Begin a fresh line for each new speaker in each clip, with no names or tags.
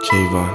کیوان.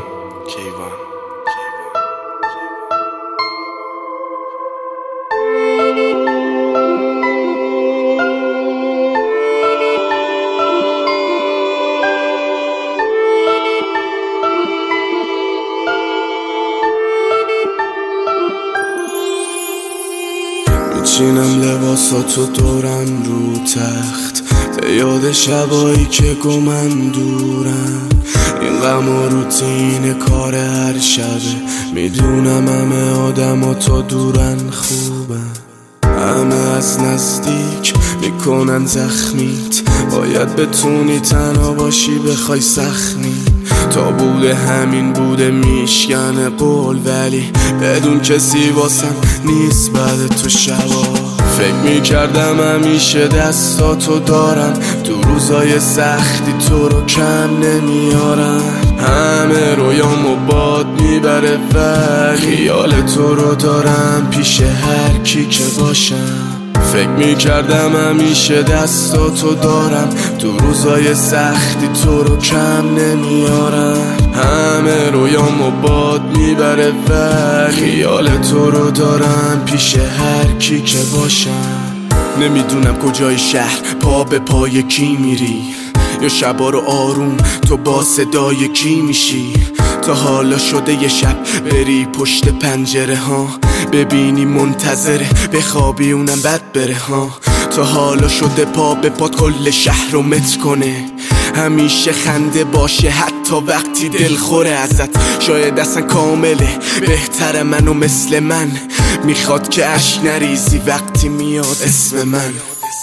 میچینم لباساتو دورم رو تخت، تا یاد شبایی که گمن دورم. این غم و روتین کار هر شبه، میدونم همه آدم تا دورن خوبن، همه از نزدیک میکنن زخمیت. باید بتونی تنها باشی بخوای سخنی، تا بوده همین بوده میشکنه قول، ولی بدون کسی واسم نیست بعد تو شبا. فکر میکردم همیشه دستاتو دارم، تو روزای سختی تو رو کم نمیارم. همه رویامو باد میبره ولی خیال تو رو دارم پیش هر کی که باشم. فکر میکردم همیشه دستاتو دارم، تو روزای سختی تو رو کم نمیارم. همه رویامو باد میبره ولی خیال تو رو دارم پیش هر کی که باشم. نمیدونم کجای شهر پا به پای کی میری، یا شبا رو آروم تو با صدای کی میشی. تا حالا شده یه شب بری پشت پنجره ها، ببینی منتظره بخوابی اونم بد بره ها. تا حالا شده پا به پات کل شهر رو مت کنه، همیشه خنده باشه حتی وقتی دل خوره ازت. شاید اصلا کامله بهتر منو مثل من، میخواد که اشک نریزی وقتی میاد اسم من.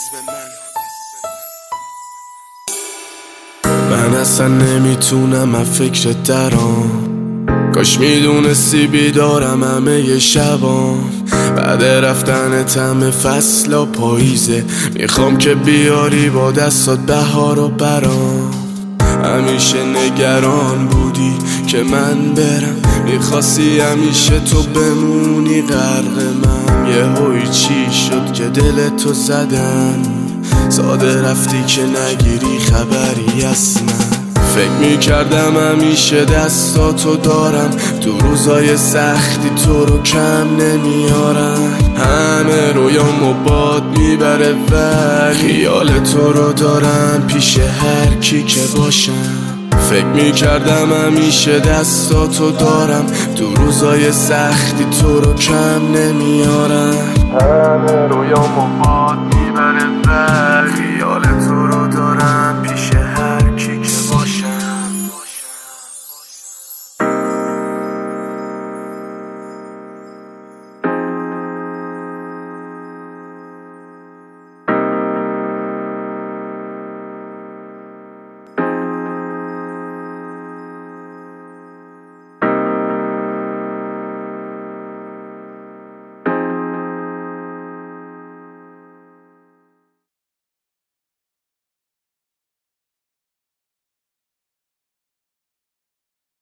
من اصلا نمیتونم از فکرت درام، کاش میدونستی بیدارم همه ی شبام. بعد رفتن تم فصل و پاییزه، میخوام که بیاری با دستات بهار و برام. همیشه نگران بودی که من برم، میخواستی همیشه تو بمونی غرق من. یهویی چی شد که دلتو زدن، ساده رفتی که نگیری خبری از من. فکر میکردم همیشه دستاتو دارم، تو روزای سختی تو رو کم نمیارم. همه رویامو باد میبره ولی خیال تو رو دارم پیش هر کی که باشم. فکر میکردم همیشه دستاتو دارم، تو روزای سختی تو رو کم نمیارم. همه رویامو باد